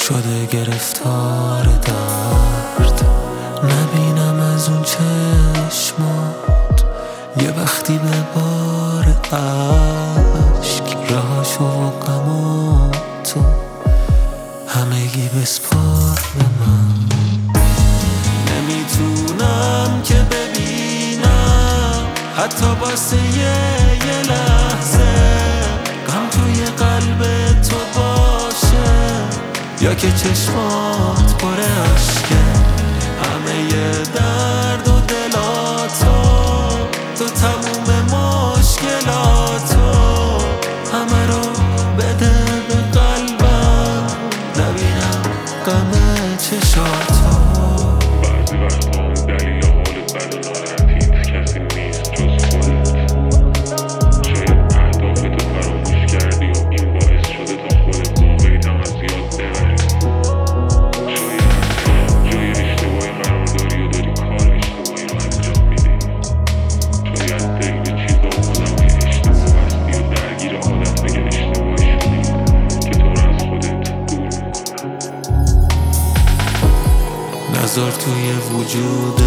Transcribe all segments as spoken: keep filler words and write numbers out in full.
شده گرفتار درد، نبینم از اون چشمات یه وقتی به بار عشق رها شو و غماتو همگی بسپار به من. نمیتونم که ببینم حتی واسه یه, یه لحظه غم توی قلب تو باشه، یا که چشمات پر عشقه. همه درد و دلاتو، تو تموم مشکلاتو همه رو بده به قلبم، نبینم غم چشاتو. بعضی وقتا اون دلیل حالت بد و ناراحتیت کسی نیست جز خودت. شاید اهدافتو فراموش کردی و این باعث شده تا خودت واقعیت هم از یاد ببری. شاید جای اشتباهی قرار داری و داری کار اشتباهی رو انجام میدی. شاید داری به چیزا و آدمای اشتباه بستی و درگیر عادتهای اشتباه شدی که تو رو از خودت دور میکنن. نذار توی وجودت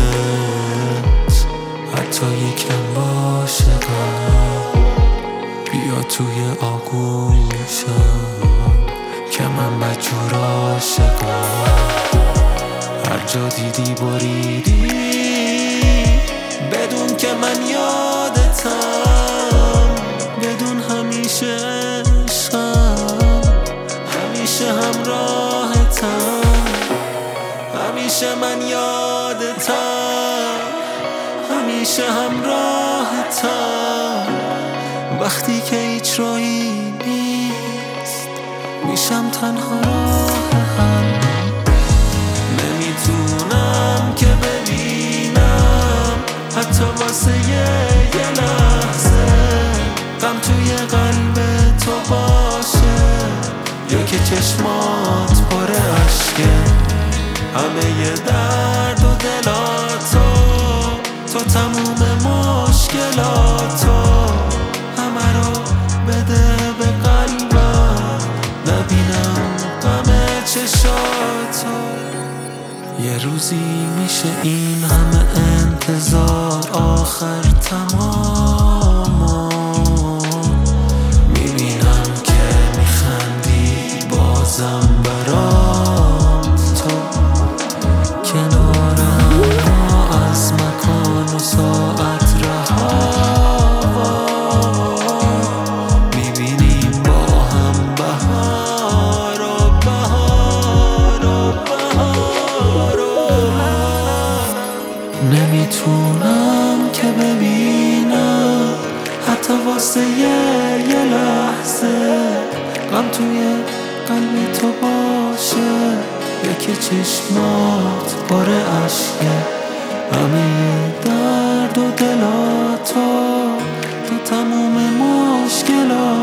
حتی یکم باشه غم، بیا توی آغوشم که من بدجور عاشقم. هر جا دیدی بریدی بدون که من یادتم، بدون همیشه عشقم، همیشه همراهتم، همیشه من یادتم، همیشه همراهتم. وقتی که هیچ راهی نیست میشم تنها راه هم. نمیتونم که ببینم حتی واسه یه, یه لحظه غم توی قلب تو باشه، یا که چشمات پر عشقه. همه درد و دلاتو، تو تموم مشکلاتو همه رو بده به قلبم، نبینم غم چشاتو. یه روزی میشه این همه انتظار آخر تمام، میبینم که میخندی بازم برام تو کنارم، ما از مکان و ساعت رها میبینیم با هم بهار و بهار و بهار و نمیتونم که ببینم حتی واسه یه, یه لحظه غم توی قلب تو باشه، یکی چشمات پر عشقه. همه درد و دلاتو، تو تموم مشکلات